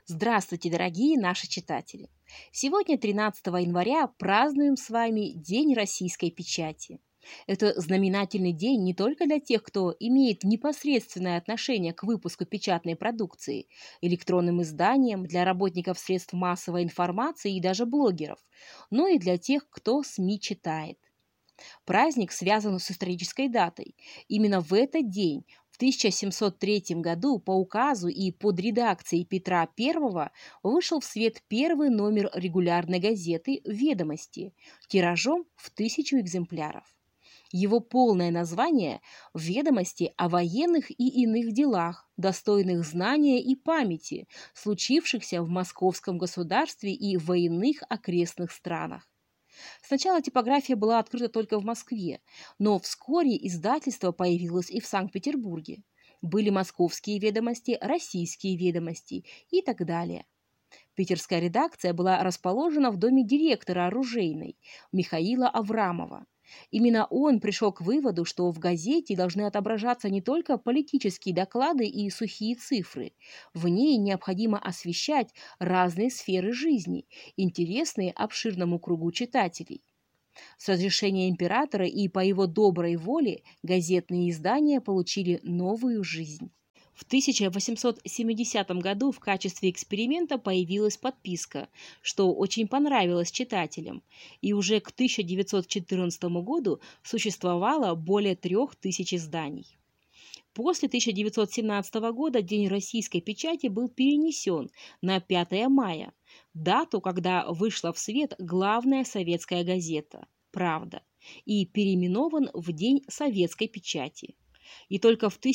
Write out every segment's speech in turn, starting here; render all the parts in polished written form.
Здравствуйте, дорогие наши читатели! Сегодня, 13 января, празднуем с вами День российской печати. Это знаменательный день не только для тех, кто имеет непосредственное отношение к выпуску печатной продукции, электронным изданиям, для работников средств массовой информации и даже блогеров, но и для тех, кто СМИ читает. Праздник связан с исторической датой. Именно в этот день, в 1703 году, по указу и под редакцией Петра I вышел в свет первый номер регулярной газеты «Ведомости» тиражом в 1000 экземпляров. Его полное название – «Ведомости о военных и иных делах, достойных знания и памяти, случившихся в Московском государстве и в иных окрестных странах». Сначала типография была открыта только в Москве, но вскоре издательство появилось и в Санкт-Петербурге. Были московские ведомости, российские ведомости и так далее. Питерская редакция была расположена в доме директора оружейной Михаила Аврамова. Именно он пришел к выводу, что в газете должны отображаться не только политические доклады и сухие цифры. В ней необходимо освещать разные сферы жизни, интересные обширному кругу читателей. С разрешения императора и по его доброй воле газетные издания получили новую жизнь. В 1870 году в качестве эксперимента появилась подписка, что очень понравилось читателям, и уже к 1914 году существовало более 3000 изданий. После 1917 года День российской печати был перенесен на 5 мая, дату, когда вышла в свет главная советская газета «Правда», и переименован в День советской печати. И только в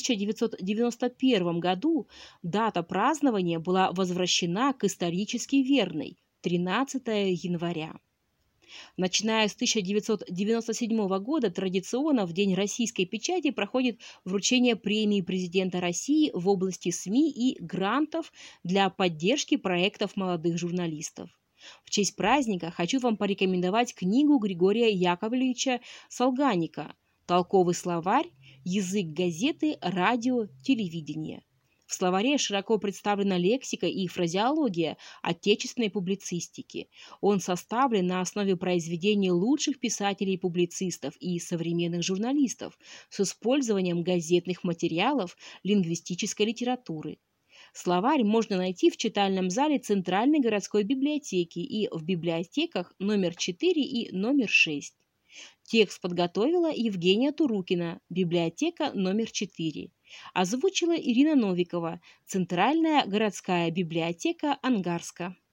1991 году дата празднования была возвращена к исторически верной – 13 января. Начиная с 1997 года традиционно в День российской печати проходит вручение премии президента России в области СМИ и грантов для поддержки проектов молодых журналистов. В честь праздника хочу вам порекомендовать книгу Григория Яковлевича Солганика «Толковый словарь. Язык газеты, радио, телевидения». В словаре широко представлена лексика и фразеология отечественной публицистики. Он составлен на основе произведений лучших писателей и публицистов и современных журналистов с использованием газетных материалов, лингвистической литературы. Словарь можно найти в читальном зале Центральной городской библиотеки и в библиотеках номер 4 и номер 6. Текст подготовила Евгения Турукина, библиотека номер 4. Озвучила Ирина Новикова, Центральная городская библиотека Ангарска.